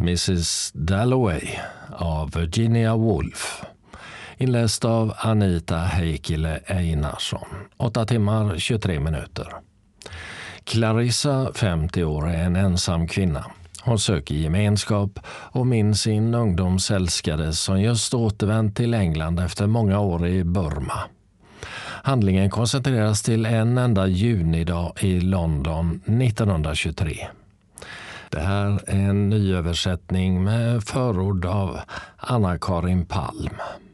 Mrs. Dalloway av Virginia Woolf. Inläst av Anita Heikkilä Einarsson. 8 timmar 23 minuter. Clarissa, 50 år, är en ensam kvinna. Hon söker gemenskap och minns sin ungdomsälskade som just återvänt till England efter många år i Burma. Handlingen koncentreras till en enda junidag i London 1923. Det här är en nyöversättning med förord av Anna-Karin Palm.